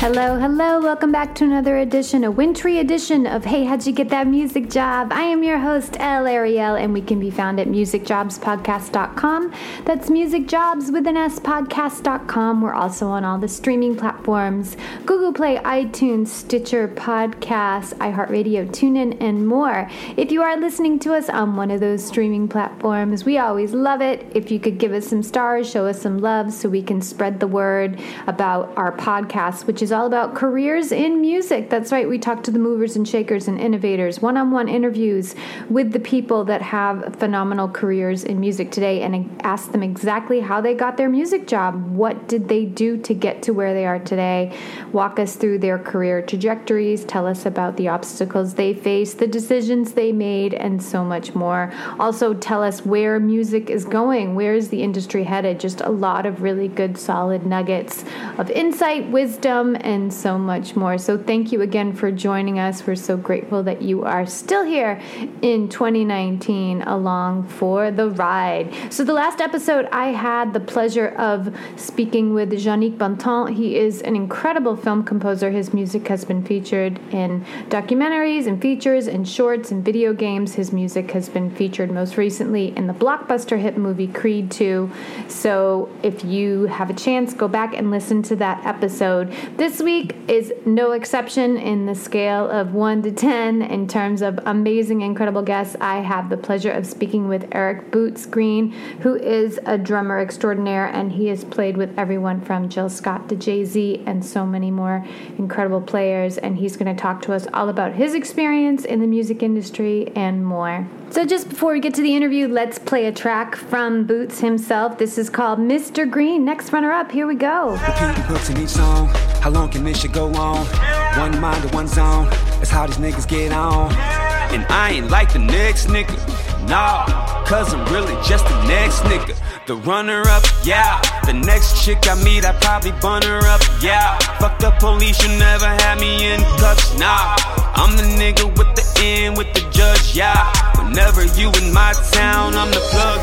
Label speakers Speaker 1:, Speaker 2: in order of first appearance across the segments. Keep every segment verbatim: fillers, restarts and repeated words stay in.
Speaker 1: Hello, hello. Welcome back to another edition, a wintry edition of Hey, How'd You Get That Music Job? I am your host, El Ariel, and we can be found at music jobs podcast dot com. That's musicjobs with an S podcast dot com. We're also on all the streaming platforms, Google Play, iTunes, Stitcher, Podcasts, iHeartRadio, TuneIn, and more. If you are listening to us on one of those streaming platforms, we always love it if you could give us some stars, show us some love so we can spread the word about our podcast, which is all about careers in music. That's right. We talk to the movers and shakers and innovators, one-on-one interviews with the people that have phenomenal careers in music today, and ask them exactly how they got their music job. What did they do to get to where they are today? Walk us through their career trajectories, tell us about the obstacles they faced, the decisions they made, and so much more. Also tell us where music is going. Where is the industry headed? Just a lot of really good, solid nuggets of insight, wisdom, and so much more. So thank you again for joining us. We're so grateful that you are still here in twenty nineteen along for the ride. So the last episode, I had the pleasure of speaking with Yannick Bontemps. He is an incredible film composer. His music has been featured in documentaries and features and shorts and video games. His music has been featured most recently in the blockbuster hit movie Creed two. So if you have a chance, go back and listen to that episode. This week is no exception in the scale of one to ten in terms of amazing, incredible guests. I have the pleasure of speaking with Eric Boots Green, who is a drummer extraordinaire, and he has played with everyone from Jill Scott to Jay-Z and so many more incredible players, and he's going to talk to us all about his experience in the music industry and more. So just before we get to the interview, let's play a track from Boots himself. This is called Mister Green. Next runner-up, here we go.
Speaker 2: Repeating hooks in each song. How long can this shit go on? One mind to one zone. That's how these niggas get on. And I ain't like the next nigga, nah, cause I'm really just the next nigga. The runner-up, yeah. The next chick I meet, I probably bun her up, yeah. Fuck the police, you never had me in cuffs, nah. I'm the nigga with the N, with the judge, yeah. Whenever you in my town, I'm the plug,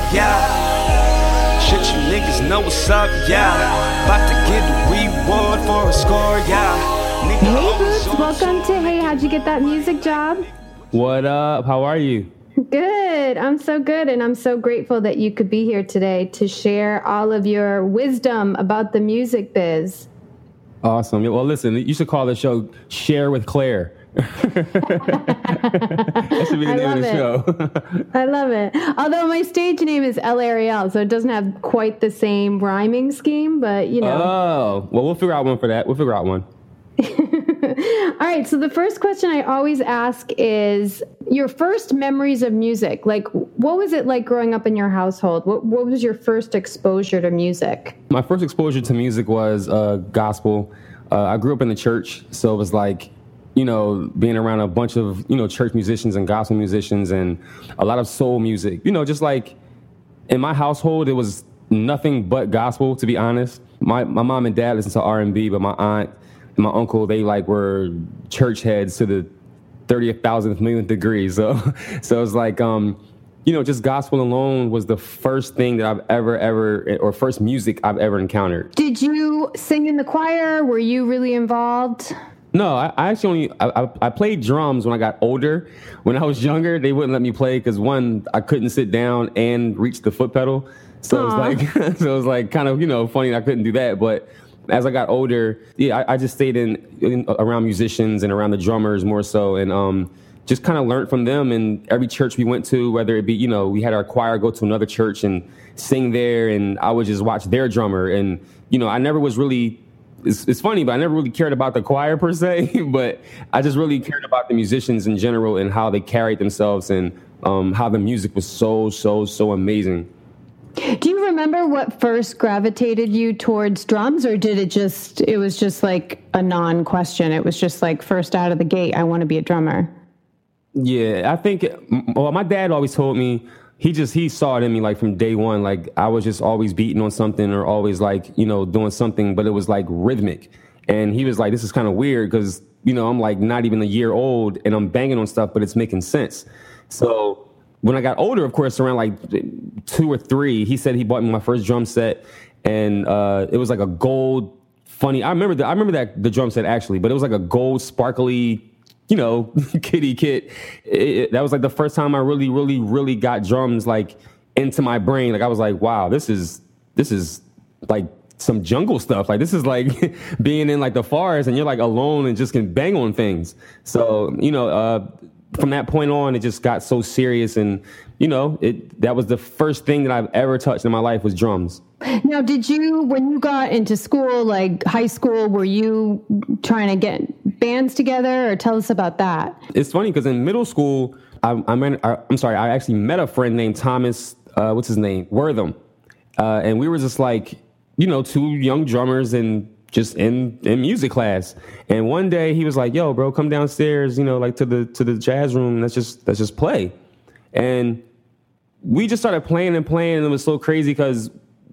Speaker 2: yeah. Shit, you niggas know what's up, yeah. About to get a reward for a score, yeah. Nigga,
Speaker 1: hey Boots, welcome to Hey, How'd You Get That Music Job?
Speaker 3: What up? How are you?
Speaker 1: Good. I'm so good, and I'm so grateful that you could be here today to share all of your wisdom about the music biz.
Speaker 3: Awesome. Well, listen, you should call the show Share with Claire. That should be the
Speaker 1: I
Speaker 3: name of the
Speaker 1: it.
Speaker 3: show.
Speaker 1: I love it. Although my stage name is El Ariel, so it doesn't have quite the same rhyming scheme, but you know.
Speaker 3: Oh, well, we'll figure out one for that. We'll figure out one.
Speaker 1: All right, so the first question I always ask is your first memories of music. Like, what was it like growing up in your household? What What was your first exposure to music?
Speaker 3: My first exposure to music was uh, gospel. Uh, I grew up in the church, so it was like, you know, being around a bunch of, you know, church musicians and gospel musicians and a lot of soul music. You know, just like in my household, it was nothing but gospel, to be honest. My my mom and dad listened to R and B, but my aunt and my uncle, they like were church heads to the thirtieth thousandth millionth degree. So, so it's like, um, you know, just gospel alone was the first thing that I've ever, ever, or first music I've ever encountered.
Speaker 1: Did you sing in the choir? Were you really involved?
Speaker 3: No, I, I actually only, I, I, I played drums when I got older. When I was younger, they wouldn't let me play because one, I couldn't sit down and reach the foot pedal. So
Speaker 1: Aww.
Speaker 3: it was like, so it was like kind of, you know, funny I couldn't do that. But as I got older, yeah, I, I just stayed in, in around musicians and around the drummers more so, and um, just kind of learned from them. And every church we went to, whether it be, you know, we had our choir go to another church and sing there, and I would just watch their drummer. And, you know, I never was really, it's, it's funny, but I never really cared about the choir per se, but I just really cared about the musicians in general and how they carried themselves and um, how the music was so, so, so amazing.
Speaker 1: Do you remember what first gravitated you towards drums, or did it just, it was just like a non-question? It was just like first out of the gate, I want to be a drummer.
Speaker 3: Yeah, I think, well, my dad always told me, he just, he saw it in me like from day one. Like I was just always beating on something or always like, you know, doing something, but it was like rhythmic. And he was like, this is kind of weird because, you know, I'm like not even a year old and I'm banging on stuff, but it's making sense. So when I got older, of course, around like two or three, he said he bought me my first drum set, and uh, it was like a gold funny. I remember the, I remember that the drum set actually, but it was like a gold sparkly, you know, kitty kit. It, it, that was like the first time I really, really, really got drums like into my brain. Like I was like, wow, this is this is like some jungle stuff. Like this is like being in like the forest and you're like alone and just can bang on things. So, you know, uh, from that point on, it just got so serious. And, you know, it that was the first thing that I've ever touched in my life was drums.
Speaker 4: Now, did you, when you got into school, like high school, were you trying to get bands together, or tell us about that?
Speaker 3: It's funny because in middle school, I, I met, I, I'm sorry, I actually met a friend named Thomas, uh, what's his name? Wortham. Uh, and we were just like, you know, two young drummers and just in, in music class. And one day he was like, yo, bro, come downstairs, you know, like to the, to the jazz room. Let's just, let's just play. And we just started playing and playing. And it was so crazy because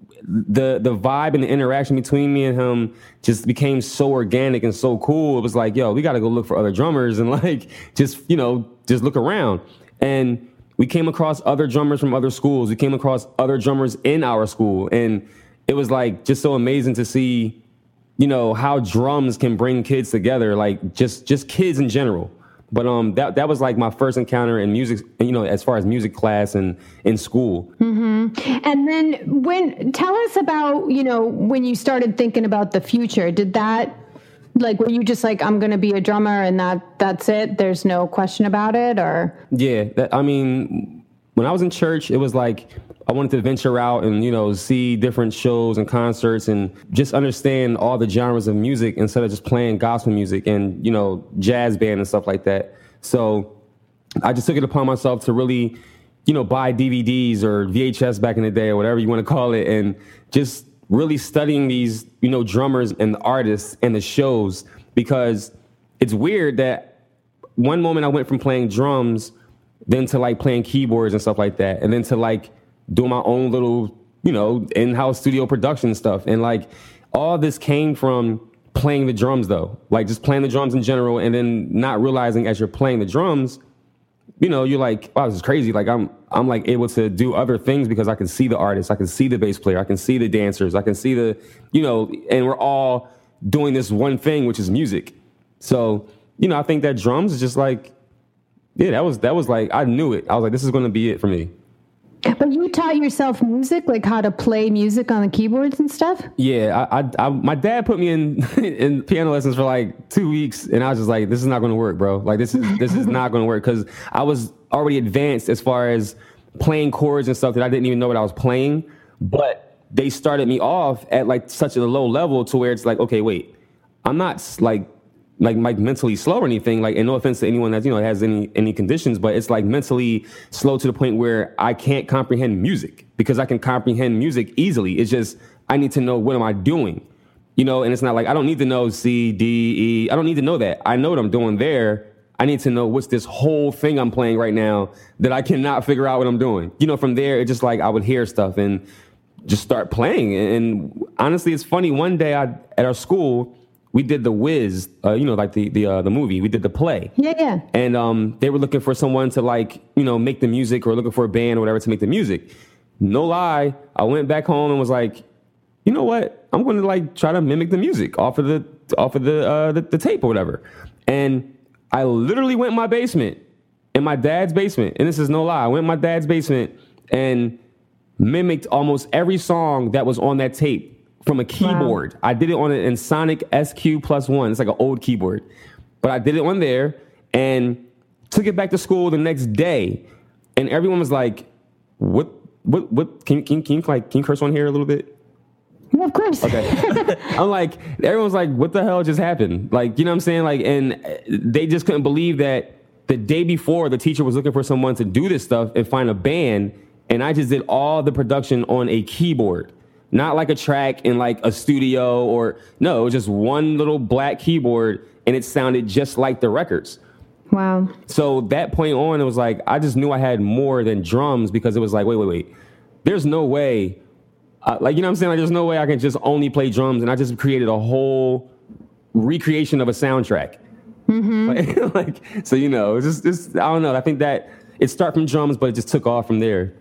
Speaker 3: the, the vibe and the interaction between me and him just became so organic and so cool. It was like, yo, we got to go look for other drummers and like, just, you know, just look around. And we came across other drummers from other schools. We came across other drummers in our school. And it was like just so amazing to see, you know, how drums can bring kids together, like just just kids in general. But um, that that was like my first encounter in music, you know, as far as music class and in school.
Speaker 4: Mm-hmm. And then when tell us about, you know, when you started thinking about the future, did that, like, were you just like, I'm going to be a drummer and that that's it? There's no question about it, or?
Speaker 3: Yeah, that, I mean, when I was in church, it was like I wanted to venture out and, you know, see different shows and concerts and just understand all the genres of music instead of just playing gospel music and, you know, jazz band and stuff like that. So I just took it upon myself to really, you know, buy D V Ds or V H S back in the day or whatever you want to call it, and just really studying these, you know, drummers and the artists and the shows, because it's weird that one moment I went from playing drums then to like playing keyboards and stuff like that, and then to like doing my own little, you know, in-house studio production stuff. And like all this came from playing the drums though, like just playing the drums in general, and then not realizing as you're playing the drums, you know, you're like, wow, this is crazy. Like I'm, I'm like able to do other things because I can see the artist, I can see the bass player, I can see the dancers, I can see the, you know, and we're all doing this one thing, which is music. So, you know, I think that drums is just like, yeah, that was, that was like, I knew it. I was like, this is going to be it for me.
Speaker 4: But you taught yourself music, like how to play music on the keyboards and stuff?
Speaker 3: Yeah, I, I, I my dad put me in in piano lessons for like two weeks, and I was just like, this is not going to work, bro. Like this is this is not going to work, because I was already advanced as far as playing chords and stuff that I didn't even know what I was playing. But they started me off at like such a low level to where it's like, okay, wait, I'm not like. like like mentally slow or anything, like, and no offense to anyone that, you know, has any any conditions, but it's like mentally slow to the point where I can't comprehend music, because I can comprehend music easily. It's just I need to know, what am I doing, you know? And it's not like I don't need to know C, D, E. I don't need to know that. I know what I'm doing there. I need to know what's this whole thing I'm playing right now that I cannot figure out what I'm doing. You know, from there, it's just like I would hear stuff and just start playing. And honestly, it's funny. One day I at our school, we did The Wiz, uh, you know, like the the uh, the movie. We did the play.
Speaker 4: Yeah, yeah.
Speaker 3: And um, they were looking for someone to, like, you know, make the music, or looking for a band or whatever to make the music. No lie, I went back home and was like, you know what? I'm going to like try to mimic the music off of the off of the, uh, the the tape or whatever. And I literally went in my basement, in my dad's basement, and this is no lie. I went in my dad's basement and mimicked almost every song that was on that tape. From a keyboard. Wow. I did it on an Ensoniq S Q plus one. It's like an old keyboard. But I did it on there and took it back to school the next day. And everyone was like, what, what, what, can, can, can you like, can you curse on here a little bit?
Speaker 4: Yeah, of course.
Speaker 3: Okay. I'm like, everyone's like, what the hell just happened? Like, you know what I'm saying? Like, and they just couldn't believe that the day before the teacher was looking for someone to do this stuff and find a band. And I just did all the production on a keyboard. Not like a track in like a studio, or no, it was just one little black keyboard, and it sounded just like the records.
Speaker 4: Wow.
Speaker 3: So that point on, it was like, I just knew I had more than drums, because it was like, wait, wait, wait. There's no way, uh, like, you know what I'm saying? Like, there's no way I can just only play drums. And I just created a whole recreation of a soundtrack. Mm-hmm. Like, like, so, you know, it's just, it's, I don't know. I think that it started from drums, but it just took off from there.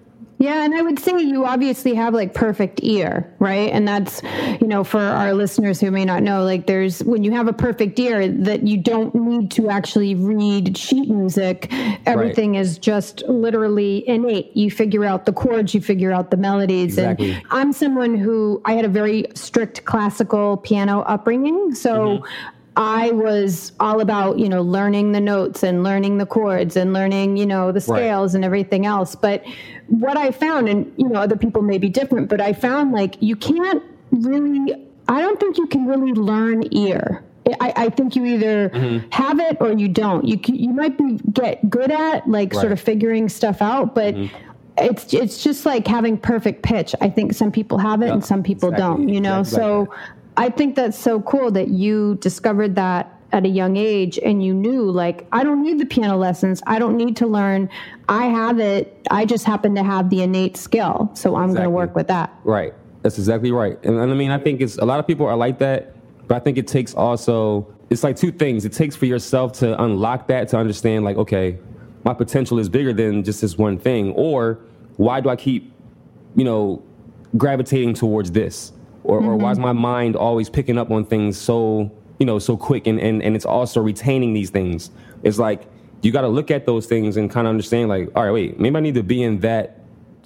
Speaker 4: Yeah, and I would say you obviously have like perfect ear, right? And that's, you know, for our listeners who may not know, like there's, when you have a perfect ear, that you don't need to actually read sheet music. Everything right. is just literally innate. You figure out the chords, you figure out the melodies.
Speaker 3: Exactly.
Speaker 4: And I'm someone who, I had a very strict classical piano upbringing. So mm-hmm. I was all about, you know, learning the notes and learning the chords and learning, you know, the scales right. and everything else. But what I found, and, you know, other people may be different, but I found like you can't really, I don't think you can really learn ear. I, I think you either mm-hmm. have it or you don't. You you might be get good at like right. sort of figuring stuff out, but mm-hmm. it's it's just like having perfect pitch. I think some people have it yep. and some people
Speaker 3: exactly.
Speaker 4: don't, you know,
Speaker 3: exactly.
Speaker 4: so I think that's so cool that you discovered that at a young age and you knew, like, I don't need the piano lessons. I don't need to learn. I have it. I just happen to have the innate skill. So I'm exactly. going to work with that.
Speaker 3: Right. That's exactly right. And, and I mean, I think it's a lot of people are like that, but I think it takes also, it's like two things. It takes for yourself to unlock that, to understand like, okay, my potential is bigger than just this one thing. Or why do I keep, you know, gravitating towards this? Or, mm-hmm. or why is my mind always picking up on things so, you know, so quick and, and, and it's also retaining these things? It's like, you got to look at those things and kind of understand like, all right, wait, maybe I need to be in that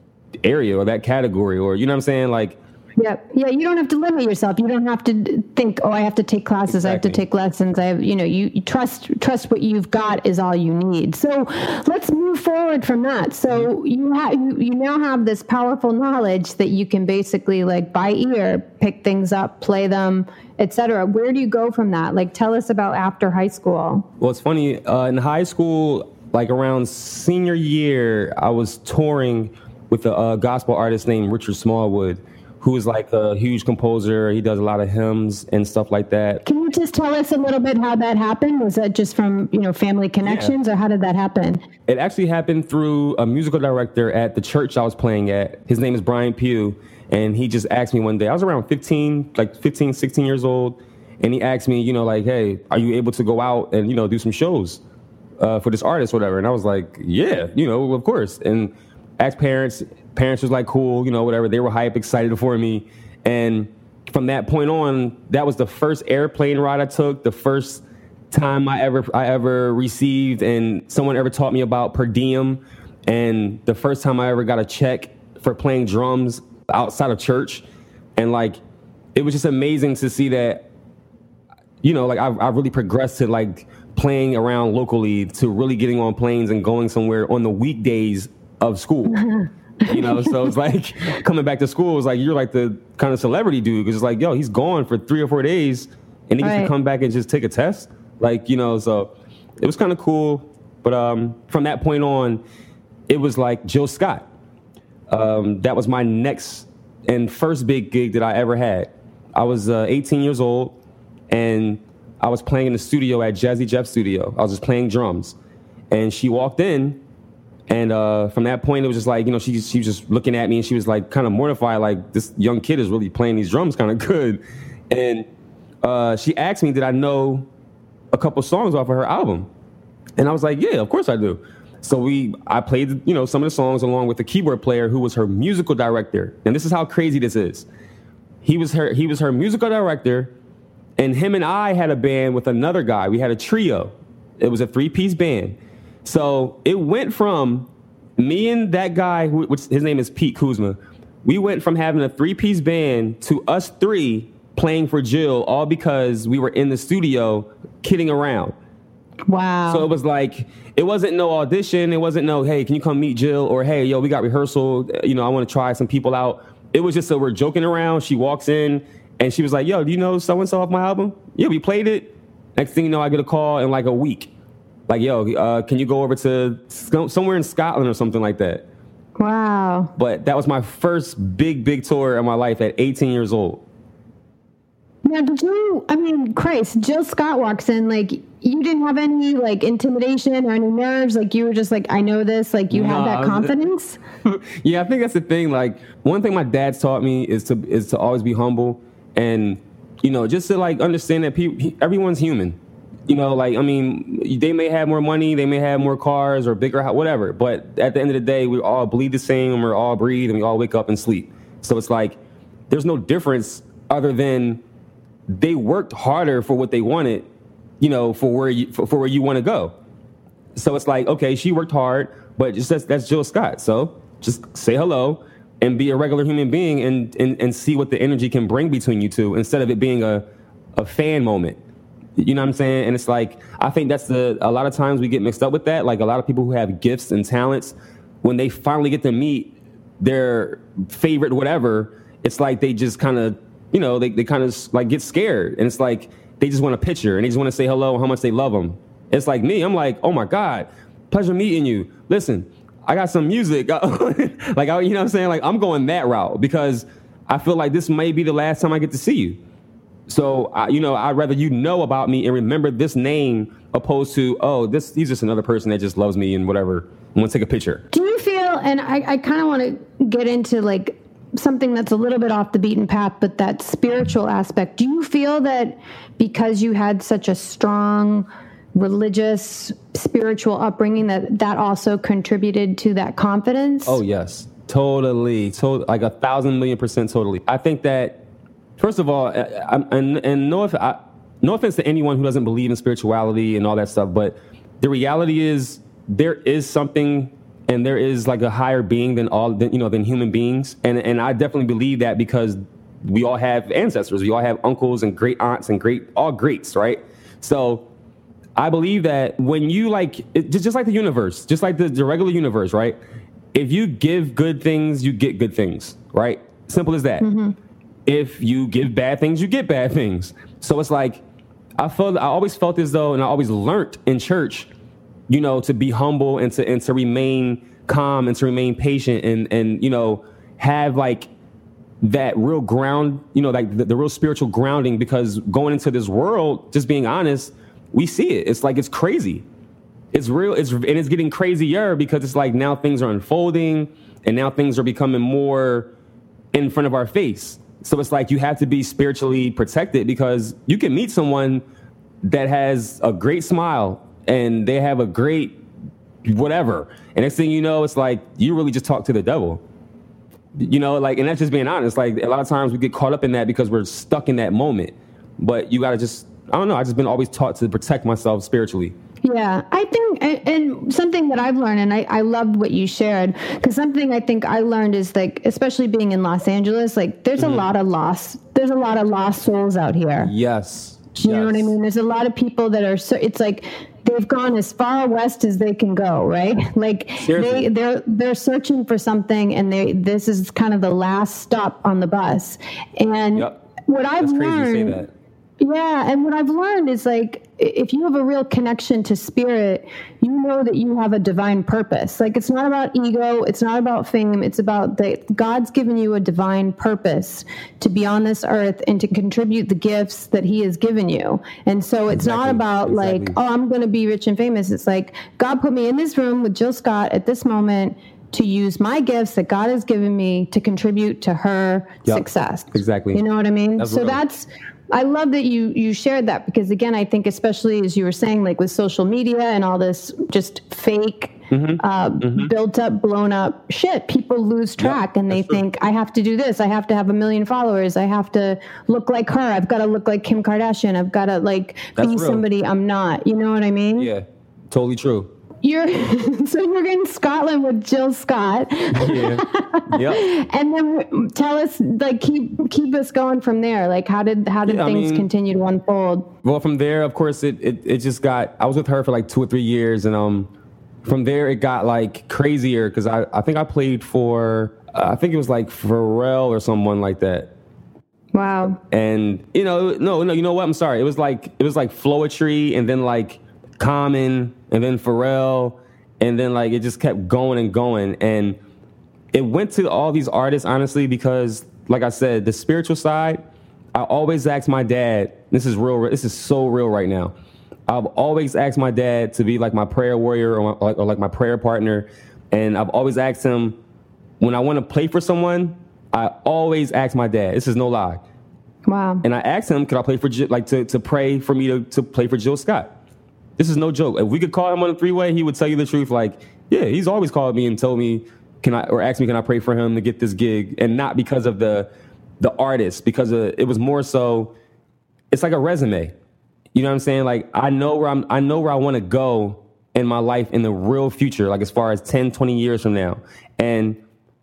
Speaker 3: area or that category, or, you know what I'm saying? Like,
Speaker 4: yeah. Yeah. You don't have to limit yourself. You don't have to think, oh, I have to take classes. Exactly. I have to take lessons. I have, you know, you, you trust, trust what you've got is all you need. So let's move forward from that. So mm-hmm. you have, you, you now have this powerful knowledge that you can basically like by ear, pick things up, play them, et cetera. Where do you go from that? Like, tell us about after high school.
Speaker 3: Well, it's funny. Uh, in high school, like around senior year, I was touring with a, a gospel artist named Richard Smallwood, who is like a huge composer. He does a lot of hymns and stuff like that.
Speaker 4: Can you just tell us a little bit how that happened? Was that just from, you know, family connections yeah. or how did that happen?
Speaker 3: It actually happened through a musical director at the church I was playing at. His name is Brian Pugh. And he just asked me one day, I was around fifteen, like fifteen, sixteen years old. And he asked me, you know, like, hey, are you able to go out and, you know, do some shows uh, for this artist or whatever? And I was like, yeah, you know, of course. And asked parents. Parents was like, cool, you know, whatever. They were hype, excited for me. And from that point on, that was the first airplane ride I took, the first time I ever I ever received and someone ever taught me about per diem, and the first time I ever got a check for playing drums outside of church. And like, it was just amazing to see that, you know, like I've, I've really progressed to like playing around locally, to really getting on planes and going somewhere on the weekdays of school. You know, so it's like coming back to school, it's like you're like the kind of celebrity dude, because it's like, yo, he's gone for three or four days and he gets right. to come back and just take a test. Like, you know, so it was kind of cool. But um, from that point on, it was like Jill Scott. Um, that was my next and first big gig that I ever had. I was uh, eighteen years old and I was playing in the studio at Jazzy Jeff's studio. I was just playing drums and she walked in. And uh, from that point, it was just like, you know, she, she was just looking at me and she was like kind of mortified, like this young kid is really playing these drums kind of good. And uh, she asked me, did I know a couple songs off of her album? And I was like, yeah, of course I do. So we, I played, you know, some of the songs along with the keyboard player who was her musical director. And this is how crazy this is. He was her, he was her musical director, and him and I had a band with another guy. We had a trio. It was a three-piece band. So it went from me and that guy, which his name is Pete Kuzma. We went from having a three-piece band to us three playing for Jill, all because we were in the studio kidding around.
Speaker 4: Wow.
Speaker 3: So it was like, it wasn't no audition. It wasn't no, hey, can you come meet Jill? Or, hey, yo, we got rehearsal. You know, I want to try some people out. It was just so we're joking around. She walks in and she was like, yo, do you know so-and-so off my album? Yeah, we played it. Next thing you know, I get a call in like a week. Like, yo, uh, can you go over to somewhere in Scotland or something like that?
Speaker 4: Wow.
Speaker 3: But that was my first big, big tour in my life at eighteen years old.
Speaker 4: Now, did you, I mean, Christ, Jill Scott walks in, like, you didn't have any, like, intimidation or any nerves? Like, you were just like, I know this, like, you nah, had that confidence?
Speaker 3: Yeah, I think that's the thing. Like, one thing my dad's taught me is to is to always be humble and, you know, just to, like, understand that people, everyone's human. You know, like, I mean, they may have more money, they may have more cars or bigger house, whatever. But at the end of the day, we all bleed the same and we're all breathe and we all wake up and sleep. So it's like, there's no difference other than they worked harder for what they wanted, you know, for where you, for, for where you want to go. So it's like, okay, she worked hard, but just that's, that's Jill Scott. So just say hello and be a regular human being and, and, and see what the energy can bring between you two instead of it being a, a fan moment. You know what I'm saying? And it's like, I think that's the, a lot of times we get mixed up with that. Like a lot of people who have gifts and talents, when they finally get to meet their favorite whatever, it's like they just kind of, you know, they, they kind of like get scared. And it's like, they just want a picture and they just want to say hello and how much they love them. It's like me, I'm like, oh my God, pleasure meeting you. Listen, I got some music. like, I, you know what I'm saying? Like I'm going that route because I feel like this may be the last time I get to see you. So, I, you know, I'd rather you know about me and remember this name opposed to, oh, this he's just another person that just loves me and whatever. I want to take a picture.
Speaker 4: Do you feel, and I, I kind of want to get into like something that's a little bit off the beaten path, but that spiritual aspect. Do you feel that because you had such a strong religious, spiritual upbringing that that also contributed to that confidence?
Speaker 3: Oh, yes, totally. To- like a thousand million percent totally. I think that, first of all, I, I, and, and no, I, no offense to anyone who doesn't believe in spirituality and all that stuff, but the reality is there is something and there is like a higher being than all, than, you know, than human beings. And, and I definitely believe that because we all have ancestors. We all have uncles and great aunts and great, all greats, right? So I believe that when you like, it, just, just like the universe, just like the, the regular universe, right? If you give good things, you get good things, right? Simple as that. Mm-hmm. If you give bad things, you get bad things. So it's like, I felt, I always felt as though, and I always learned in church, you know, to be humble and to, and to remain calm and to remain patient and, and, you know, have like that real ground, you know, like the, the real spiritual grounding, because going into this world, just being honest, we see it. It's like, it's crazy. It's real. It's, and it's getting crazier because it's like now things are unfolding and now things are becoming more in front of our face. So it's like you have to be spiritually protected because you can meet someone that has a great smile and they have a great whatever. And next thing you know, it's like you really just talk to the devil. You know, like, and that's just being honest. Like a lot of times we get caught up in that because we're stuck in that moment. But you got to just, I don't know, I've just been always taught to protect myself spiritually.
Speaker 4: Yeah, I think, and, and something that I've learned, and I, I loved what you shared, because something I think I learned is like, especially being in Los Angeles, like there's mm-hmm. a lot of lost, there's a lot of lost souls out here.
Speaker 3: Yes.
Speaker 4: You
Speaker 3: yes.
Speaker 4: know what I mean? There's a lot of people that are, so it's like they've gone as far west as they can go, right? Like Seriously. they, they're, they're searching for something and they, this is kind of the last stop on the bus. And yep. what I've
Speaker 3: That's crazy
Speaker 4: learned,
Speaker 3: you say that.
Speaker 4: Yeah, and what I've learned is like, if you have a real connection to spirit, you know that you have a divine purpose. Like it's not about ego, it's not about fame, it's about that God's given you a divine purpose to be on this earth and to contribute the gifts that he has given you. And so it's exactly. not about exactly. like, oh, I'm going to be rich and famous. It's like, God put me in this room with Jill Scott at this moment to use my gifts that God has given me to contribute to her yep. success.
Speaker 3: Exactly.
Speaker 4: You know what I mean?
Speaker 3: That's
Speaker 4: so
Speaker 3: real.
Speaker 4: that's, I love that you, you shared that because again, I think especially as you were saying, like with social media and all this just fake, mm-hmm. Uh, mm-hmm. built up, blown up shit, people lose track yep, and they think true. I have to do this. I have to have a million followers. I have to look like her. I've got to look like Kim Kardashian. I've got to like that's be real. Somebody I'm not, you know what I mean?
Speaker 3: Yeah, totally true.
Speaker 4: You're so you're in Scotland with Jill Scott. Yeah. Yep. And then tell us, like, keep keep us going from there. Like, how did how did yeah, things I mean, continue to unfold?
Speaker 3: Well, from there, of course, it, it it just got. I was with her for like two or three years, and um, from there it got like crazier because I I think I played for uh, I think it was like Pharrell or someone like that.
Speaker 4: Wow.
Speaker 3: And you know, no, no, you know what? I'm sorry. It was like it was like Floetry, and then like Common, and then Pharrell, and then like it just kept going and going, and it went to all these artists honestly because, like I said, the spiritual side. I always ask my dad. This is real. This is so real right now. I've always asked my dad to be like my prayer warrior or, my, or like my prayer partner, and I've always asked him when I want to play for someone. I always ask my dad. This is no lie.
Speaker 4: Wow.
Speaker 3: And I asked him, could I play for like to to pray for me to to play for Jill Scott? This is no joke. If we could call him on the three-way, he would tell you the truth. Like, yeah, he's always called me and told me, can I, or asked me, can I pray for him to get this gig? And not because of the the artist, because of, it was more so, it's like a resume. You know what I'm saying? Like, I know where I'm, I know where I want to go in my life in the real future, like as far as ten, twenty years from now. And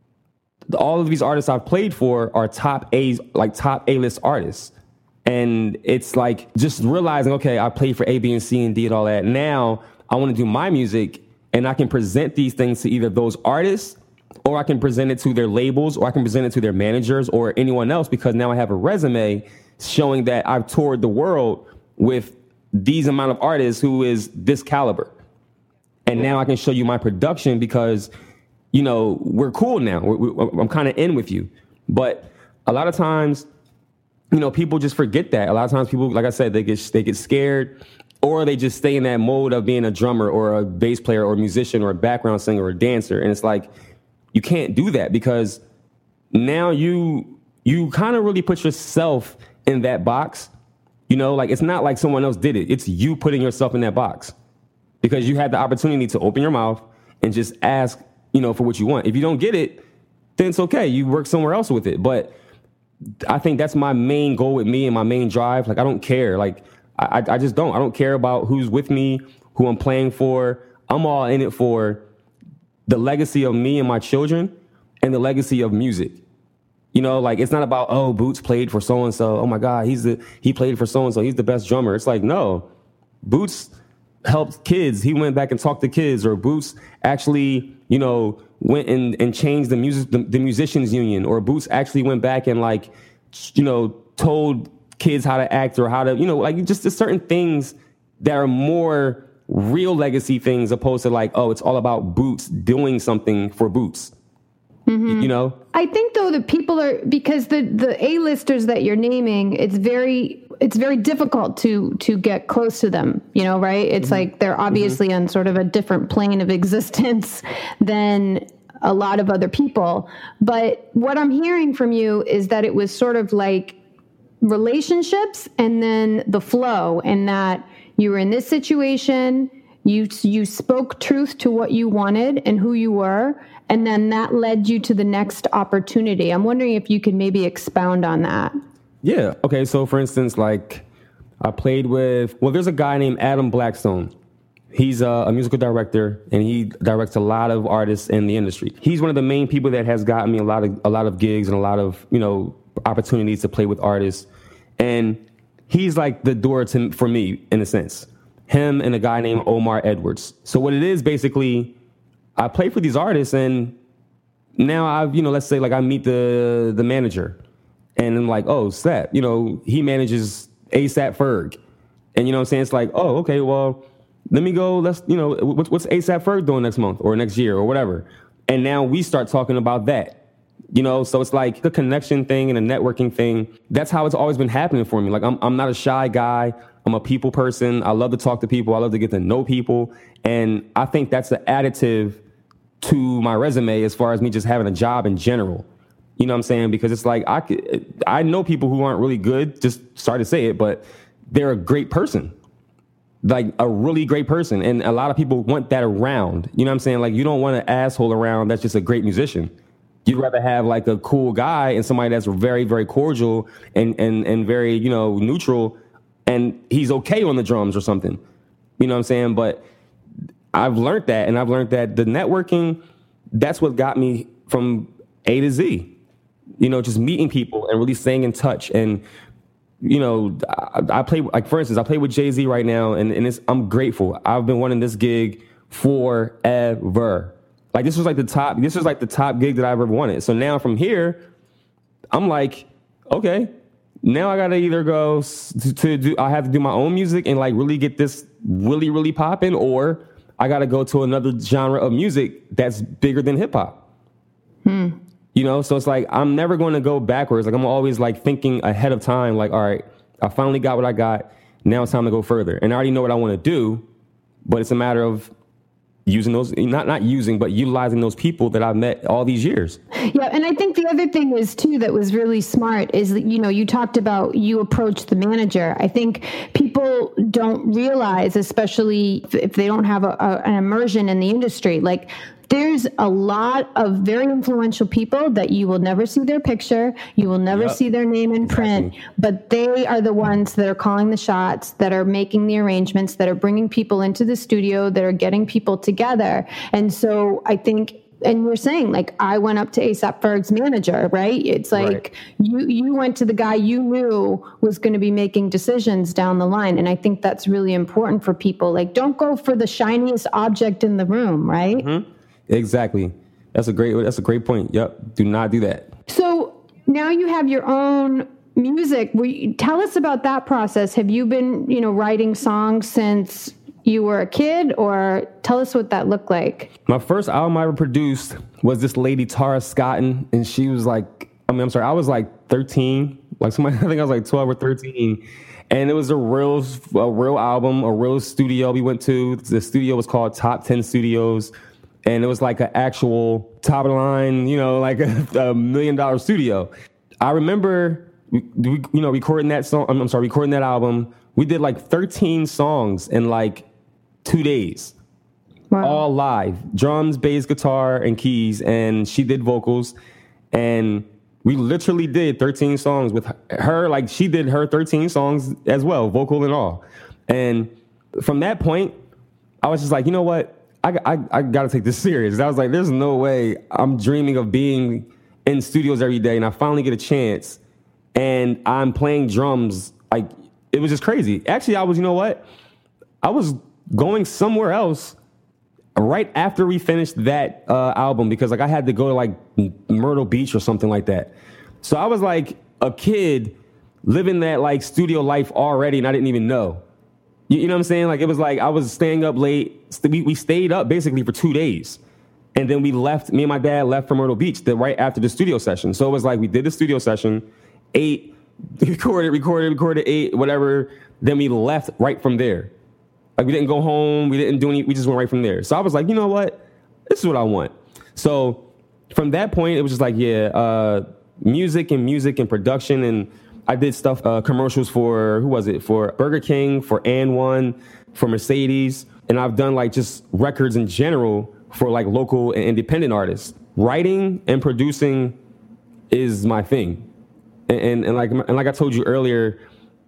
Speaker 3: all of these artists I've played for are top A's, like top A-list artists. And it's like just realizing, okay, I played for A, B, and C, and D and all that. Now I want to do my music, and I can present these things to either those artists, or I can present it to their labels, or I can present it to their managers or anyone else, because now I have a resume showing that I've toured the world with these amount of artists who is this caliber. And now I can show you my production because, you know, we're cool now. We're, we're, I'm kind of in with you. But a lot of times, you know, people just forget that. A lot of times people, like I said, they get they get scared, or they just stay in that mode of being a drummer or a bass player or a musician or a background singer or a dancer. And it's like, you can't do that, because now you you kind of really put yourself in that box. You know, like, it's not like someone else did it. It's you putting yourself in that box, because you had the opportunity to open your mouth and just ask, you know, for what you want. If you don't get it, then it's okay. You work somewhere else with it. But I think that's my main goal with me and my main drive. Like, I don't care. Like, I, I just don't. I don't care about who's with me, who I'm playing for. I'm all in it for the legacy of me and my children and the legacy of music. You know, like, it's not about, oh, Boots played for so-and-so. Oh, my God, he's the he played for so-and-so. He's the best drummer. It's like, no, Boots helped kids. He went back and talked to kids. Or Boots actually, you know, went and, and changed the music, the, the musicians union. Or Boots actually went back and, like, you know, told kids how to act, or how to, you know, like, just certain things that are more real legacy things, opposed to like, oh, it's all about Boots doing something for Boots. Mm-hmm. You know,
Speaker 4: I think though that people are, because the the A-listers that you're naming, it's very it's very difficult to to get close to them. You know, right? It's mm-hmm. like they're obviously mm-hmm. on sort of a different plane of existence than a lot of other people. But what I'm hearing from you is that it was sort of like relationships and then the flow, and that you were in this situation, you you spoke truth to what you wanted and who you were, and then that led you to the next opportunity. I'm wondering if you could maybe expound on that.
Speaker 3: Yeah. Okay. So for instance, like, I played with, well, there's a guy named Adam Blackstone. He's a, a musical director, and he directs a lot of artists in the industry. He's one of the main people that has gotten me a lot of a lot of gigs and a lot of, you know, opportunities to play with artists. And he's like the door to for me, in a sense. Him and a guy named Omar Edwards. So what it is, basically, I play for these artists, and now I've, you know, let's say like I meet the the manager, and I'm like, oh, Sap, you know, he manages ASAP Ferg. And you know what I'm saying? It's like, oh, okay, well, let me go, let's, you know, what's, what's ASAP Ferg doing next month or next year or whatever. And now we start talking about that. You know, so it's like the connection thing and the networking thing. That's how it's always been happening for me. Like, I'm I'm not a shy guy. I'm a people person. I love to talk to people. I love to get to know people. And I think that's the additive to my resume as far as me just having a job in general. You know what I'm saying? Because it's like, I could, I know people who aren't really good, just sorry to say it, but they're a great person. Like, a really great person. And a lot of people want that around. You know what I'm saying? Like, you don't want an asshole around that's just a great musician. You'd rather have like a cool guy and somebody that's very, very cordial and, and, and very, you know, neutral, and he's okay on the drums or something. You know what I'm saying? But I've learned that, and I've learned that the networking, that's what got me from A to Z. You know, just meeting people and really staying in touch. And, you know, I, I play, like, for instance, I play with Jay-Z right now, and, and it's, I'm grateful. I've been wanting this gig forever. Like, this was like the top, this was like the top gig that I've ever wanted. So now from here, I'm like, okay, now I got to either go to, to do, I have to do my own music and like really get this really, really popping, or I got to go to another genre of music that's bigger than hip hop. Hmm. You know, so it's like, I'm never going to go backwards. Like, I'm always like thinking ahead of time, like, all right, I finally got what I got. Now it's time to go further. And I already know what I want to do, but it's a matter of using those, not not using, but utilizing those people that I've met all these years.
Speaker 4: Yeah, and I think the other thing is, too, that was really smart is that, you know, you talked about you approached the manager. I think people don't realize, especially if, if they don't have a, a, an immersion in the industry, like, there's a lot of very influential people that you will never see their picture, you will never yep. see their name in print, exactly. but they are the ones that are calling the shots, that are making the arrangements, that are bringing people into the studio, that are getting people together. And so I think, and you're saying, like, I went up to A$AP Ferg's manager, right? It's like right. you you went to the guy you knew was going to be making decisions down the line. And I think that's really important for people. Like, don't go for the shiniest object in the room, right?
Speaker 3: Mm-hmm. Exactly. That's a great, that's a great point. Yep. Do not do that.
Speaker 4: So now you have your own music. We, tell us about that process. Have you been, you know, writing songs since you were a kid, or tell us what that looked like?
Speaker 3: My first album I ever produced was this lady, Tara Scotton. And she was like, I mean, I'm sorry, I was like thirteen, like somebody, I think I was like twelve or thirteen. And it was a real, a real album, a real studio we went to. The studio was called Top ten Studios. And it was like an actual top of the line, you know, like a, a million dollar studio. I remember, we, we, you know, recording that song. I'm sorry, recording that album. We did like thirteen songs in like two days, wow. all live, drums, bass, guitar, and keys. And she did vocals. And we literally did thirteen songs with her. Like, she did her thirteen songs as well, vocal and all. And from that point, I was just like, you know what? I, I, I got to take this serious. I was like, there's no way I'm dreaming of being in studios every day, and I finally get a chance, and I'm playing drums. Like, it was just crazy. Actually, I was, you know what? I was going somewhere else right after we finished that uh, album, because like I had to go to like Myrtle Beach or something like that. So I was like a kid living that like studio life already, and I didn't even know. You, you know what I'm saying? Like, it was like I was staying up late. We, we stayed up basically for two days. And then we left, me and my dad left for Myrtle Beach the, right after the studio session. So it was like we did the studio session, ate, recorded, recorded, recorded, ate, whatever. Then we left right from there. Like, we didn't go home. We didn't do any, we just went right from there. So I was like, you know what? This is what I want. So from that point, it was just like, yeah, uh, music and music and production. And I did stuff, uh, commercials for, who was it? For Burger King, for And One, for Mercedes. And I've done like just records in general for like local and independent artists. Writing and producing is my thing. And, and, and like, and like I told you earlier,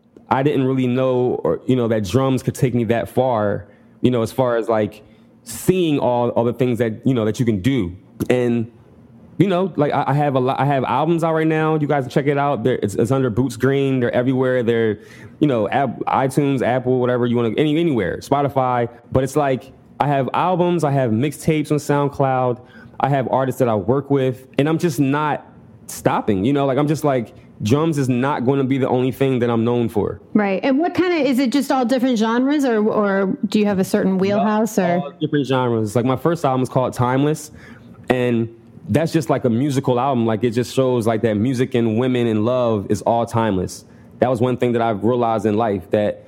Speaker 3: I didn't really know, or, you know, that drums could take me that far, you know, as far as like seeing all, all the things that, you know, that you can do. And, you know, like I have a lot, I have albums out right now. You guys can check it out. They're, it's, it's under Boots Green. They're everywhere. They're, you know, app, iTunes, Apple, whatever you want to, any, anywhere, Spotify. But it's like I have albums, I have mixtapes on SoundCloud. I have artists that I work with, and I'm just not stopping. You know, like I'm just like, drums is not going to be the only thing that I'm known for.
Speaker 4: Right. And what kind of, is it just all different genres, or or do you have a certain wheelhouse? Or
Speaker 3: all different genres. Like my first album is called Timeless, and that's just like a musical album. Like, it just shows like that music and women and love is all timeless. That was one thing that I've realized in life, that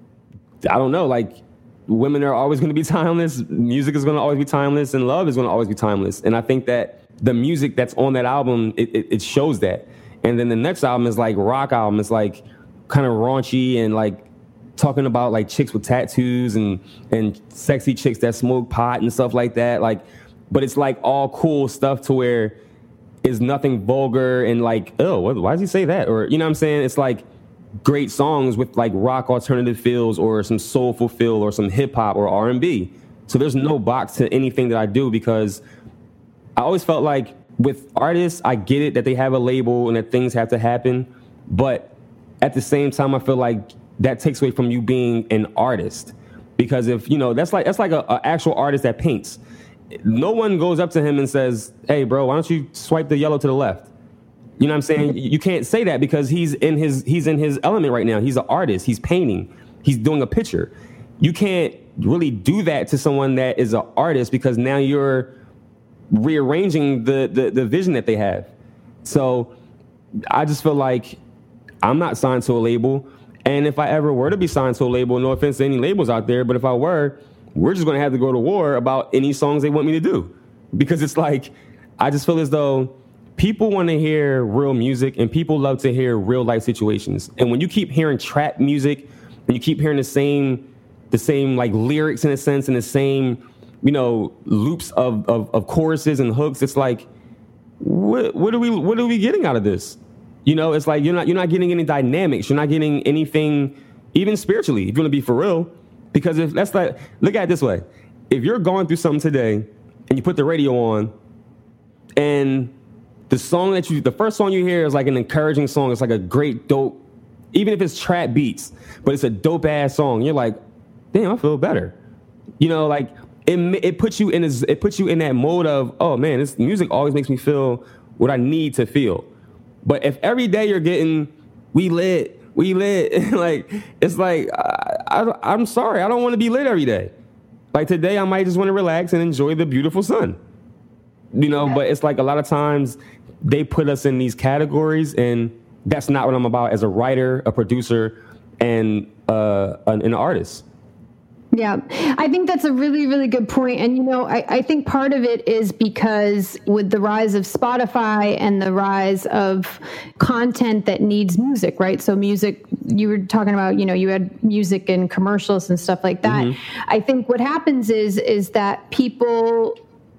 Speaker 3: I don't know, like women are always going to be timeless. Music is going to always be timeless, and love is going to always be timeless. And I think that the music that's on that album, it, it, it shows that. And then the next album is like rock album. It's like kind of raunchy and like talking about like chicks with tattoos and, and sexy chicks that smoke pot and stuff like that. Like, but it's like all cool stuff to where it's nothing vulgar and like, oh, why does he say that? Or, you know what I'm saying? It's like great songs with like rock alternative feels or some soulful feel or some hip hop or R and B. So there's no box to anything that I do, because I always felt like with artists, I get it that they have a label and that things have to happen. But at the same time, I feel like that takes away from you being an artist. Because if, you know, that's like, that's like a, a actual artist that paints. No one goes up to him and says, hey, bro, why don't you swipe the yellow to the left? You know what I'm saying? You can't say that, because he's in his he's in his element right now. He's an artist. He's painting. He's doing a picture. You can't really do that to someone that is an artist, because now you're rearranging the, the, the vision that they have. So I just feel like I'm not signed to a label. And if I ever were to be signed to a label, no offense to any labels out there, but if I were, we're just going to have to go to war about any songs they want me to do. Because it's like, I just feel as though people want to hear real music and people love to hear real life situations. And when you keep hearing trap music and you keep hearing the same, the same like lyrics in a sense and the same, you know, loops of, of, of choruses and hooks, it's like, what, what are we, what are we getting out of this? You know, it's like, you're not, you're not getting any dynamics. You're not getting anything, even spiritually, if you want to be for real. Because if that's like, look at it this way. If you're going through something today and you put the radio on and the song that you, the first song you hear is like an encouraging song. It's like a great dope, even if it's trap beats, but it's a dope ass song. You're like, damn, I feel better. You know, like it, it puts you in, a, it puts you in that mode of, oh man, this music always makes me feel what I need to feel. But if every day you're getting, we lit, we lit, like, it's like, I, I, I'm sorry, I don't want to be lit every day. Like today, I might just want to relax and enjoy the beautiful sun. You know, but it's like a lot of times they put us in these categories, and that's not what I'm about as a writer, a producer, and uh, an, an artist.
Speaker 4: Yeah, I think that's a really, really good point. And, you know, I, I think part of it is because with the rise of Spotify and the rise of content that needs music, right? So music, you were talking about, you know, you had music and commercials and stuff like that. Mm-hmm. I think what happens is, is that people...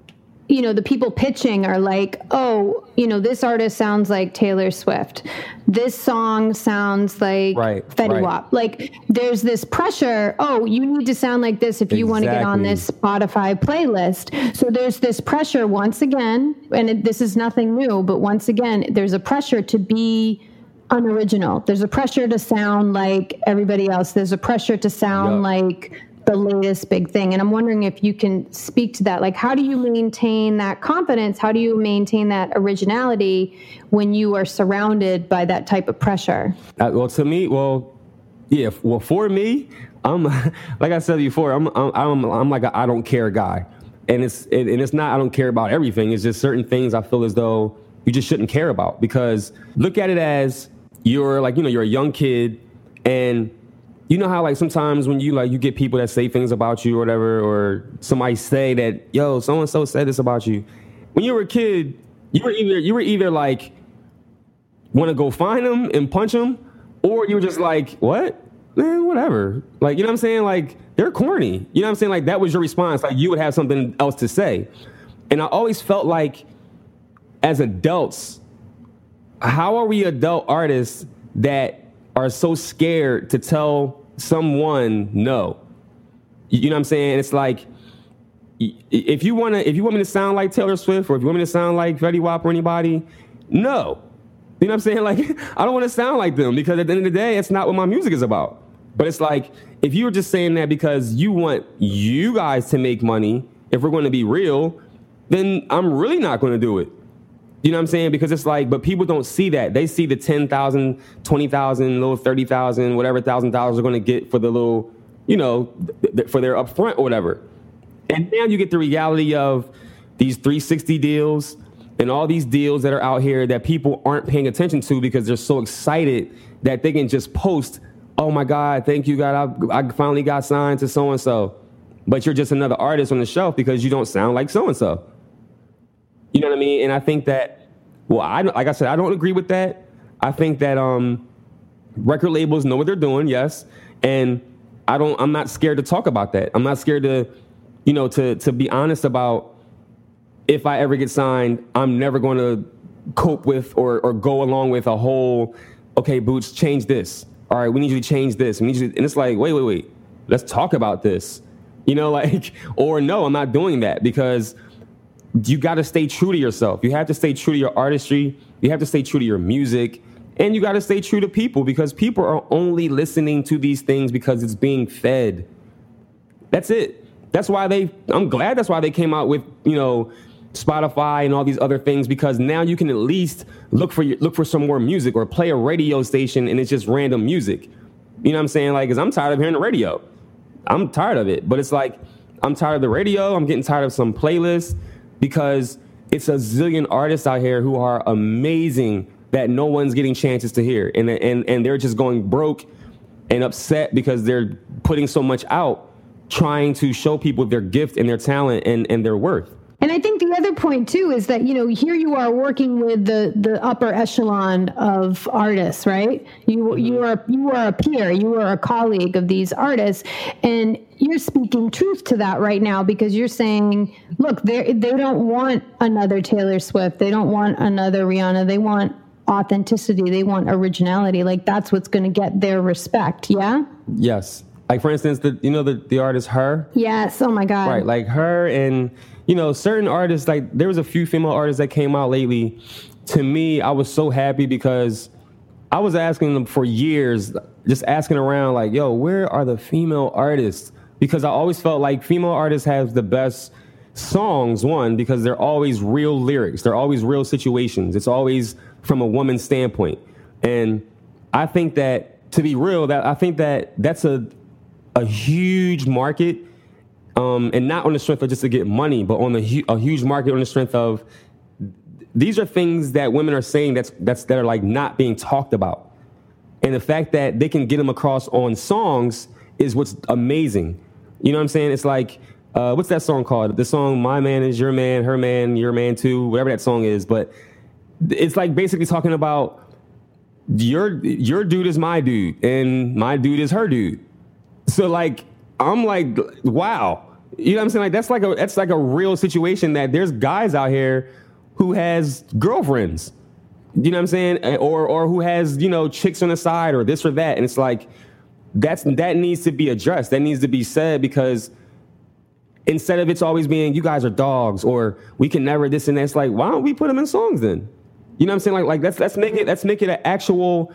Speaker 4: you know, the people pitching are like, oh, you know, this artist sounds like Taylor Swift. This song sounds like
Speaker 3: right,
Speaker 4: Fetty
Speaker 3: right.
Speaker 4: Wap. Like there's this pressure. Oh, you need to sound like this if you
Speaker 3: exactly.
Speaker 4: want to get on this Spotify playlist. So there's this pressure once again, and it, this is nothing new, but once again, there's a pressure to be unoriginal. There's a pressure to sound like everybody else. There's a pressure to sound yep. like the latest big thing. And I'm wondering if you can speak to that. Like, how do you maintain that confidence? How do you maintain that originality when you are surrounded by that type of pressure?
Speaker 3: Uh, well, to me, well, yeah, well, for me, I'm, like I said before, I'm, I'm, I'm, I'm like a I don't care guy. And it's, and it's not, I don't care about everything. It's just certain things I feel as though you just shouldn't care about, because look at it as you're like, you know, you're a young kid, and you know how like sometimes when you like you get people that say things about you or whatever, or somebody say that, yo, so and so said this about you. When you were a kid, you were either you were either like want to go find them and punch them, or you were just like, what? Man, whatever. Like, you know what I'm saying? Like, they're corny. You know what I'm saying? Like, that was your response. Like, you would have something else to say. And I always felt like, as adults, how are we adult artists that are so scared to tell someone no? You know what I'm saying? It's like, if you want to, if you want me to sound like Taylor Swift, or if you want me to sound like Fetty Wap or anybody, no. You know what I'm saying? Like, I don't want to sound like them, because at the end of the day, it's not what my music is about. But it's like, if you were just saying that because you want you guys to make money, if we're going to be real, then I'm really not going to do it. You know what I'm saying? Because it's like, but people don't see that. They see the ten thousand, twenty thousand, little thirty thousand, whatever thousand dollars they're going to get for the little, you know, th- for their upfront or whatever. And now you get the reality of these three sixty deals and all these deals that are out here that people aren't paying attention to because they're so excited that they can just post, oh my God, thank you, God, I, I finally got signed to so-and-so. But you're just another artist on the shelf because you don't sound like so-and-so. You know what I mean? And I think that, well, I like I said, I don't agree with that. I think that um, record labels know what they're doing, yes. And I don't, I'm not scared to talk about that. I'm not scared to, you know, to to be honest about, if I ever get signed, I'm never going to cope with or, or go along with a whole, okay, Boots, change this. All right, we need you to change this. We need you to, and it's like, wait, wait, wait. Let's talk about this. You know, like, or no, I'm not doing that, because you got to stay true to yourself. You have to stay true to your artistry. You have to stay true to your music. And you got to stay true to people, because people are only listening to these things because it's being fed. That's it. That's why they, I'm glad that's why they came out with, you know, Spotify and all these other things, because now you can at least look for your, look for some more music, or play a radio station and it's just random music. You know what I'm saying? Like, 'cause I'm tired of hearing the radio. I'm tired of it. But it's like, I'm tired of the radio. I'm getting tired of some playlists, because it's a zillion artists out here who are amazing that no one's getting chances to hear. And, and, and they're just going broke and upset because they're putting so much out trying to show people their gift and their talent and, and their worth.
Speaker 4: And I think the other point too is that, you know, here you are working with the, the upper echelon of artists, right? You you are you are a peer, you are a colleague of these artists, and you're speaking truth to that right now because you're saying, look, they they don't want another Taylor Swift, they don't want another Rihanna, they want authenticity, they want originality. Like that's what's going to get their respect. Yeah.
Speaker 3: Yes. Like for instance, the you know the the artist Her.
Speaker 4: Yes. Oh my God.
Speaker 3: Right. Like Her and. You know, certain artists, like there was a few female artists that came out lately. To me, I was so happy because I was asking them for years, just asking around like, yo, where are the female artists? Because I always felt like female artists have the best songs, one, because they're always real lyrics. They're always real situations. It's always from a woman's standpoint. And I think that, to be real, that I think that that's a a huge market. Um, and not on the strength of just to get money, but on a, hu- a huge market on the strength of these are things that women are saying that's that's that are like not being talked about, and the fact that they can get them across on songs is what's amazing. You know what I'm saying? It's like uh, what's that song called? The song "My Man Is Your Man, Her Man, Your Man Too," whatever that song is. But it's like basically talking about your your dude is my dude, and my dude is her dude. So like. I'm like, wow. You know what I'm saying? Like that's like a that's like a real situation that there's guys out here who has girlfriends. You know what I'm saying? Or or who has, you know, chicks on the side or this or that. And it's like that's that needs to be addressed. That needs to be said because instead of it's always being you guys are dogs or we can never this and that, it's like, why don't we put them in songs then? You know what I'm saying? Like like let's let's make it let's make it an actual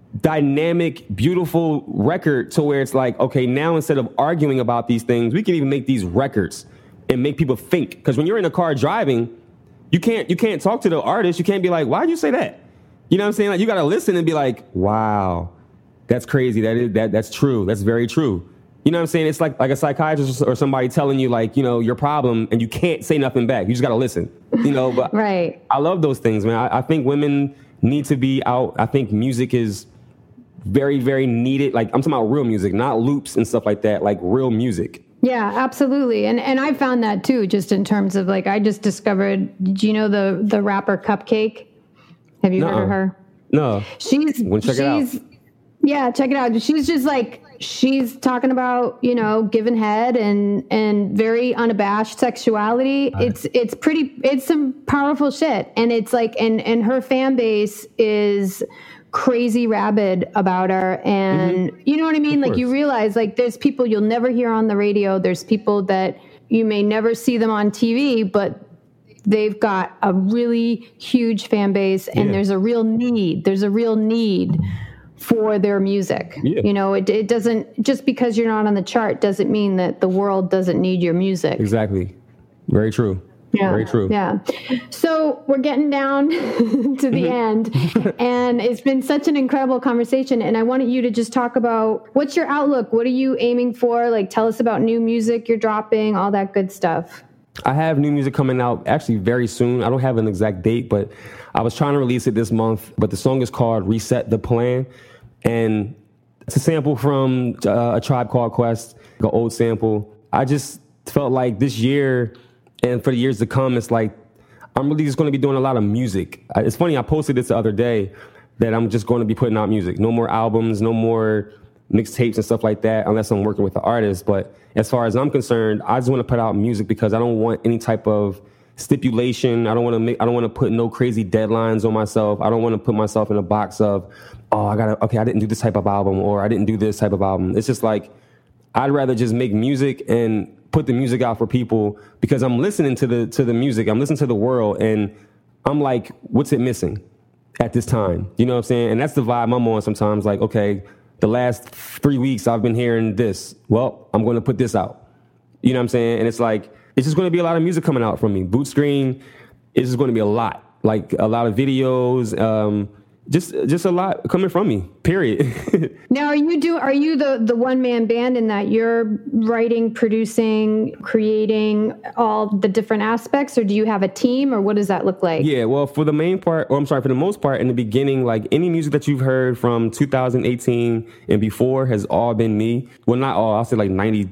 Speaker 3: dynamic, beautiful record to where it's like, okay, now instead of arguing about these things, we can even make these records and make people think. Because when you're in a car driving, you can't you can't talk to the artist. You can't be like, why'd you say that? You know what I'm saying? Like you got to listen and be like, wow, that's crazy. That is that that's true. That's very true. You know what I'm saying? It's like like a psychiatrist or somebody telling you like, you know, your problem and you can't say nothing back. You just got to listen. You know, but
Speaker 4: right. I
Speaker 3: love those things, man. I, I think women need to be out. I think music is very, very needed. Like I'm talking about real music, not loops and stuff like that, like real music.
Speaker 4: Yeah, absolutely. And and I found that too, just in terms of like, I just discovered, do you know the, the rapper Cupcake? Have you Nuh-uh. heard of her?
Speaker 3: No.
Speaker 4: She's,
Speaker 3: Wanna check
Speaker 4: she's,
Speaker 3: it out.
Speaker 4: Yeah, check it out. She's just like, she's talking about, you know, giving head and, and very unabashed sexuality. Right. It's, it's pretty, it's some powerful shit. And it's like, and, and her fan base is crazy rabid about her. And mm-hmm. you know what I mean? Like you realize like there's people you'll never hear on the radio. There's people that you may never see them on T V, but they've got a really huge fan base and yeah. there's a real need. There's a real need for their music. Yeah. You know, it, it doesn't, just because you're not on the chart doesn't mean that the world doesn't need your music.
Speaker 3: Exactly. Very true.
Speaker 4: Yeah,
Speaker 3: very true.
Speaker 4: Yeah. So we're getting down to the end, and it's been such an incredible conversation. And I wanted you to just talk about what's your outlook? What are you aiming for? Like, tell us about new music you're dropping, all that good stuff.
Speaker 3: I have new music coming out actually very soon. I don't have an exact date, but I was trying to release it this month. But the song is called Reset the Plan. And it's a sample from uh, A Tribe Called Quest, like an old sample. I just felt like this year and for the years to come, it's like I'm really just going to be doing a lot of music. It's funny, I posted this the other day that I'm just going to be putting out music. No more albums, no more mixtapes and stuff like that unless I'm working with the artist. But as far as I'm concerned, I just want to put out music because I don't want any type of stipulation. I don't want to make, I don't want to put no crazy deadlines on myself. I don't want to put myself in a box of, oh, I gotta, okay, I didn't do this type of album or I didn't do this type of album. It's just like, I'd rather just make music and put the music out for people because I'm listening to the, to the music. I'm listening to the world and I'm like, what's it missing at this time? You know what I'm saying? And that's the vibe I'm on sometimes. Like, okay, the last three weeks I've been hearing this. Well, I'm going to put this out. You know what I'm saying? And it's like, it's just going to be a lot of music coming out from me. Boot Screen is just going to be a lot, like a lot of videos, um, just just a lot coming from me, period.
Speaker 4: Now, are you do are you the, the one-man band in that you're writing, producing, creating all the different aspects, or do you have a team, or what does that look like?
Speaker 3: Yeah, well, for the main part, or I'm sorry, for the most part, in the beginning, like any music that you've heard from two thousand eighteen and before has all been me. Well, not all, I'll say like ninety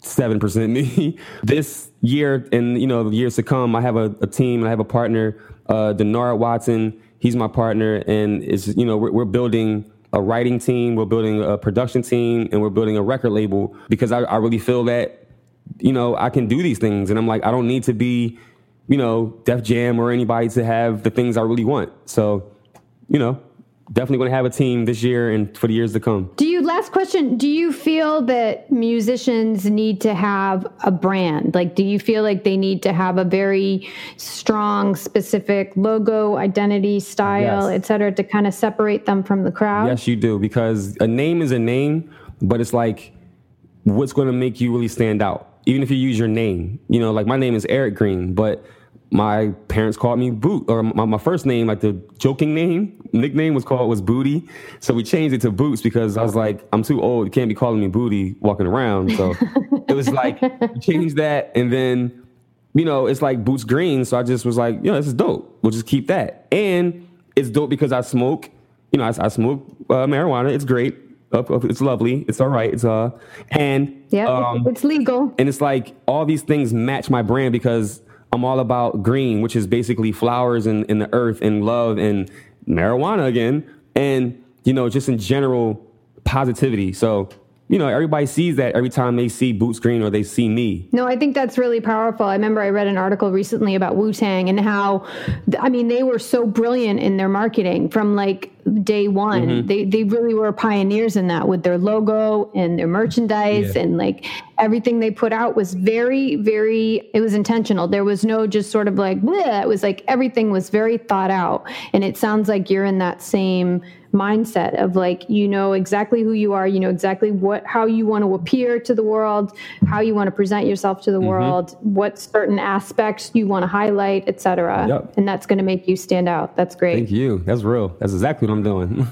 Speaker 3: seven percent me. This year and, you know, the years to come, I have a, a team, I have a partner, uh, Denard Watson. He's my partner. And it's, you know, we're, we're building a writing team, we're building a production team, and we're building a record label because I, I really feel that, you know, I can do these things. And I'm like, I don't need to be, you know, Def Jam or anybody to have the things I really want. So, you know, definitely going to have a team this year and for the years to come.
Speaker 4: Do you, last question, do you feel that musicians need to have a brand? Like, do you feel like they need to have a very strong, specific logo, identity, style,
Speaker 3: Yes.
Speaker 4: et cetera, to kind of separate them from the crowd?
Speaker 3: Yes, you do, because a name is a name, but it's like, what's going to make you really stand out? Even if you use your name, you know, like my name is Eric Green, but my parents called me Boot, or my, my first name, like the joking name, nickname was called was Booty. So we changed it to Boots because I was like, I'm too old. You can't be calling me Booty walking around. So it was like, change that. And then, you know, it's like Boots Green. So I just was like, you know, this is dope. We'll just keep that. And it's dope because I smoke, you know, I, I smoke uh, marijuana. It's great. It's lovely. It's all right. It's uh, and
Speaker 4: yeah,
Speaker 3: um,
Speaker 4: it's legal.
Speaker 3: And it's like all these things match my brand because I'm all about green, which is basically flowers and, and the earth and love and marijuana again. And, you know, just in general positivity. So, you know, everybody sees that every time they see Boots Green or they see me.
Speaker 4: No, I think that's really powerful. I remember I read an article recently about Wu-Tang and how, I mean, they were so brilliant in their marketing from like day one. Mm-hmm. They they really were pioneers in that with their logo and their merchandise yeah. and like everything they put out was very, very, it was intentional. There was no just sort of like, bleh. It was like everything was very thought out. And it sounds like you're in that same mindset of like, you know exactly who you are, you know exactly what, how you want to appear to the world, how you want to present yourself to the mm-hmm. world, what certain aspects you want to highlight, et cetera. Yep. And that's going to make you stand out. That's great.
Speaker 3: Thank you. That's real. That's exactly what I'm doing.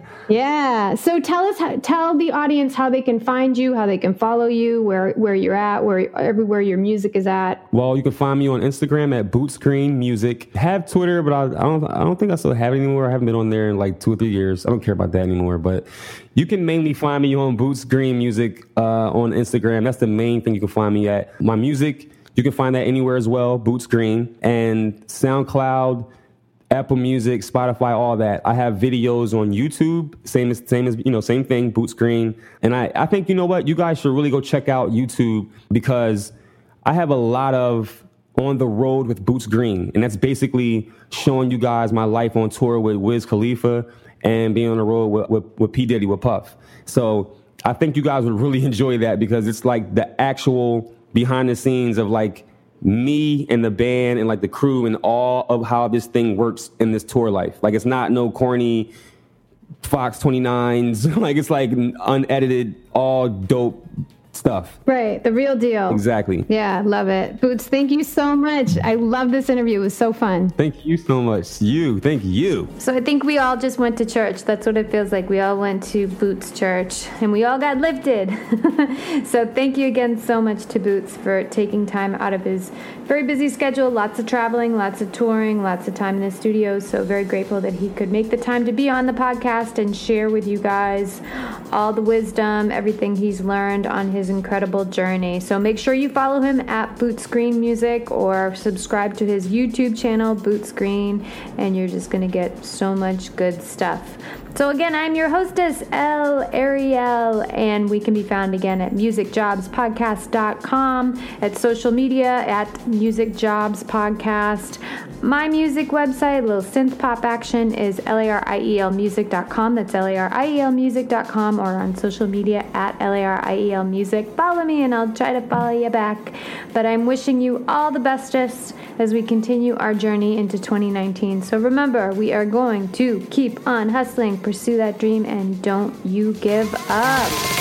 Speaker 4: Yeah. So tell us, how, tell the audience how they can find you, how they can follow you, where, where you're at, where everywhere your music is at.
Speaker 3: Well, you can find me on Instagram at Boots Green Music. I have Twitter, but I, I don't, I don't think I still have it anymore. I haven't been on there in like two or three years. I don't care about that anymore, but you can mainly find me on Boots Green Music uh, on Instagram. That's the main thing you can find me at. My music, you can find that anywhere as well, Boots Green, and SoundCloud, Apple Music, Spotify, all that. I have videos on YouTube, same as, same as, you know, same thing, Boots Green. And I, I think, you know what, you guys should really go check out YouTube because I have a lot of On the Road with Boots Green. And that's basically showing you guys my life on tour with Wiz Khalifa and being on the road with, with, with P. Diddy, with Puff. So I think you guys would really enjoy that because it's like the actual behind the scenes of like me and the band and like the crew and all of how this thing works in this tour life. Like it's not no corny Fox twenty-nines. Like it's like unedited, all dope stuff.
Speaker 4: Right. The real deal.
Speaker 3: Exactly.
Speaker 4: Yeah. Love it. Boots, thank you so much. I love this interview. It was so fun.
Speaker 3: Thank you so much. You. Thank you.
Speaker 1: So I think we all just went to church. That's what it feels like. We all went to Boots Church and we all got lifted. So thank you again so much to Boots for taking time out of his very busy schedule. Lots of traveling, lots of touring, lots of time in the studio. So very grateful that he could make the time to be on the podcast and share with you guys all the wisdom, everything he's learned on his incredible journey. So make sure you follow him at Boots Green Music or subscribe to his YouTube channel, Boots Green, and you're just going to get so much good stuff. So again, I'm your hostess, El Ariel, and we can be found again at music jobs podcast dot com, at social media at Music Jobs Podcast. My music website, little synth pop action, is L A R I E L music dot com. That's L A R I E L music dot com, or on social media at L A R I E L music. Follow me and I'll try to follow you back. But I'm wishing you all the bestest as we continue our journey into twenty nineteen. So remember, we are going to keep on hustling, pursue that dream, and don't you give up.